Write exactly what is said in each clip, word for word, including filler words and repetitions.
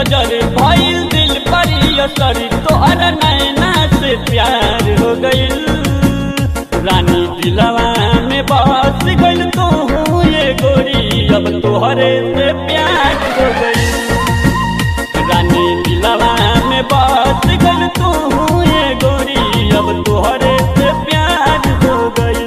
नजर भइल दिल पर असर तोहर नैना से प्यार हो गइल। रानी दिलवा में बस गइल तू ये गोरी अब तोहरे से प्यार हो गइल। रानी दिलवा में बस गइल तू ये गोरी अब तोहरे से प्यार हो गइल।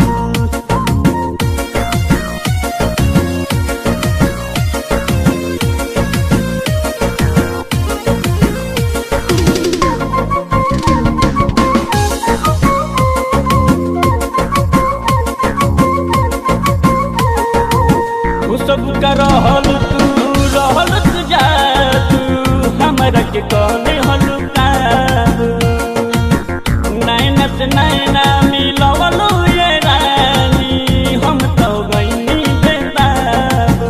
सब का रहल तू रहल तू जा तू हमरा के कौन हलुका नैना से नैना मिलवलो ये रानी हम तो गइनी बेताबू।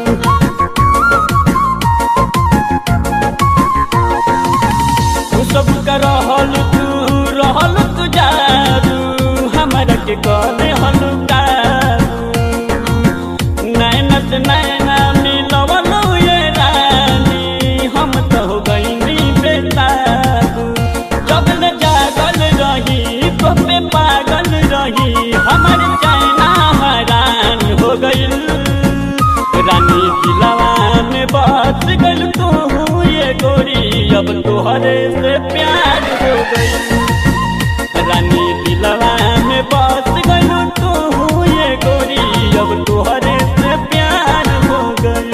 सब का रहल तू रहल तू जा तू हमरा के कौन हलुका नैना मिलवलो ये रानी हम तो गइनी बेताबू। जब न जागल रही तो पे पागल रही हमर चैना हैरान हो गइल। रानी दिलवा में बस गइल तू ये गोरी अब तोहरे से प्यार हो गइल। रानी दिलवा में बस गइल तू ये गोरी अब तोहरे से प्यार हो गइल।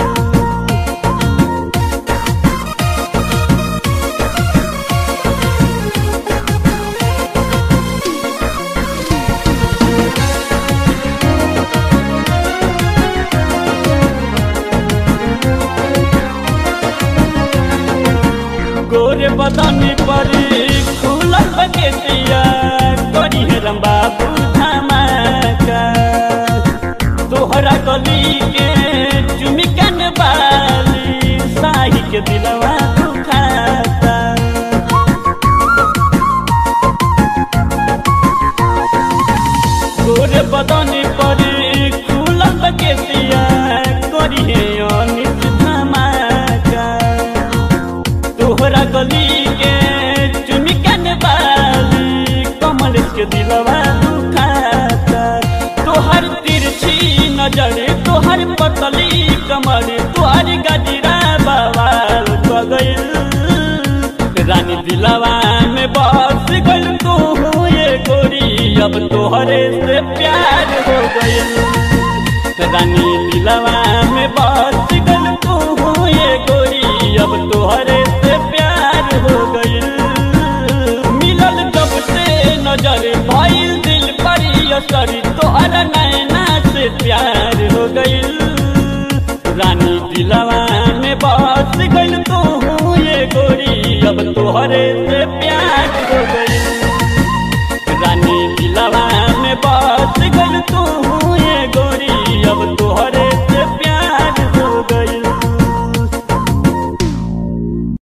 गोरे बदन पर खुलल बकेतिया करी हेरम बाबू धमाका तोहरा गली के चुमिकन बाली साही के दिलवा दुखाता। गोरे बदन पर खुलल बकेतिया करी हे अनित धमाका तोहरा गली के चुमिकन बाली कमल के दिलवा दुखाता। तोहर तिरछी नजर तोहर पतली कमर तोहर गजरा बवाल हो गइल। रानी दिलवा में बस गइल तू ये गोरी अब तोहरे से प्यार हो गइल। रानी दिलवा में बस गइल तू ये गोरी अब तोहरे से प्यार हो गइल। मिलल जब से नजर भइल दिल पर असर तोहर नैना से प्यार हो गइल। रानी दिलवा में बस गइल तू ये गोरी अब तोहरे से